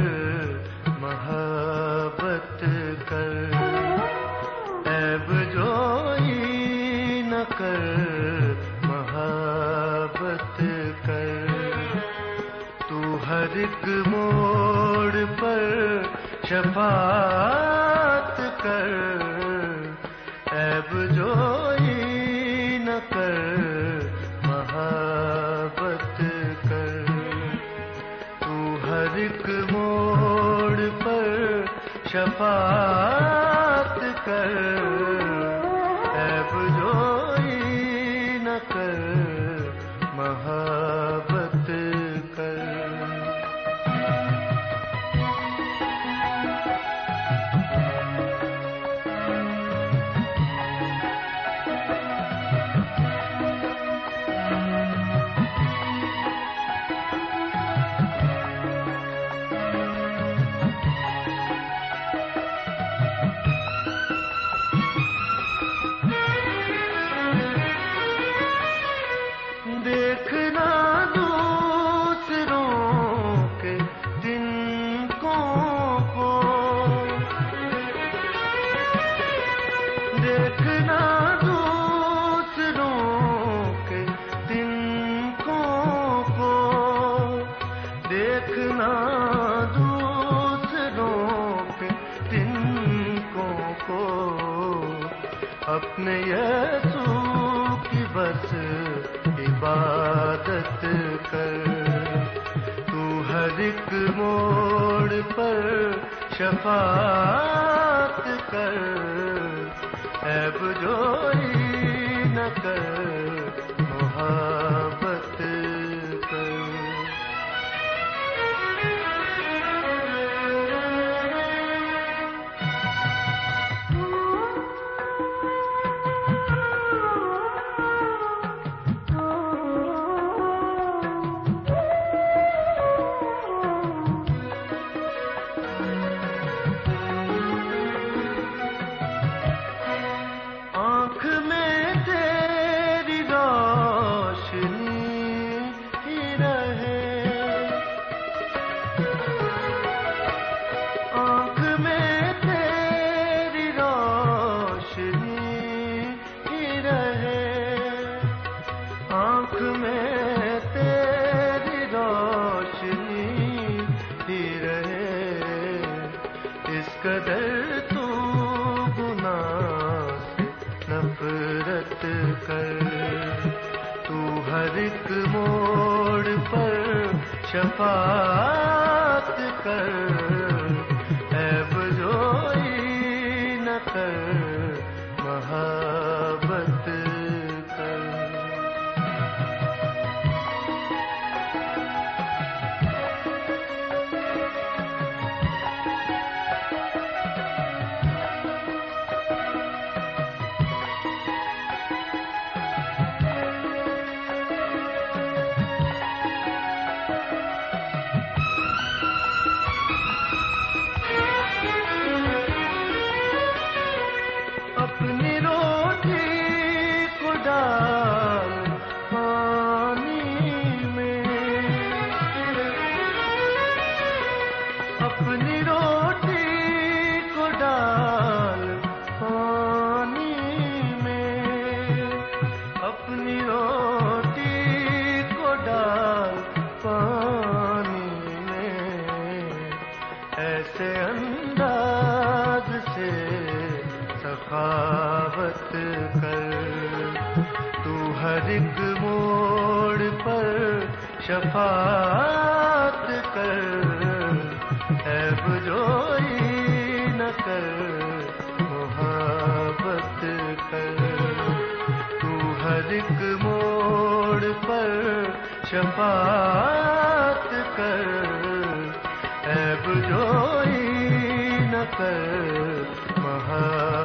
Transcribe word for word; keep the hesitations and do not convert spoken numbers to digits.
मोहब्बत कर, ऐब जोई न कर, मोहब्बत कर। तू हर एक मोड़ पर शफाअत कर, ऐब जोई न कर, मोहब्बत कर। तू हर एक मोड़ पर शफाअत कर, ऐब जोई न कर, मोहब्बत कर। देखना दूसरों के तिनकों को, देखना दूसरों के तिनकों को, देखना दूसरों के तिनकों को। अपने यीशु की बस इबादत कर, तू हर एक मोड़ पर शफाअत कर, ऐब जोई न कर, मोहब्बत कर। आँख में तेरी रोशनी ही रहे, आँख में तेरी रोशनी ही रहे, आँख में तेरी रोशनी ही रहे। इस कदर तू गुनाह नफरत कर, तू हर एक मोड़ पर शफाअत कर, ऐब जोई न कर, मोहब्बत कर। अपनी रोटी को डाल पानी में, अपनी रोटी को डाल पानी में, अपनी रोटी को डाल पानी में। ऐसे अंदाज से सखावत कर, तू हर एक मोड़ पर शफाअत कर, ऐब जोई न कर, मोहब्बत कर। तू हर एक मोड़ पर शफाअत कर, ऐब जोई न कर, मोहब्बत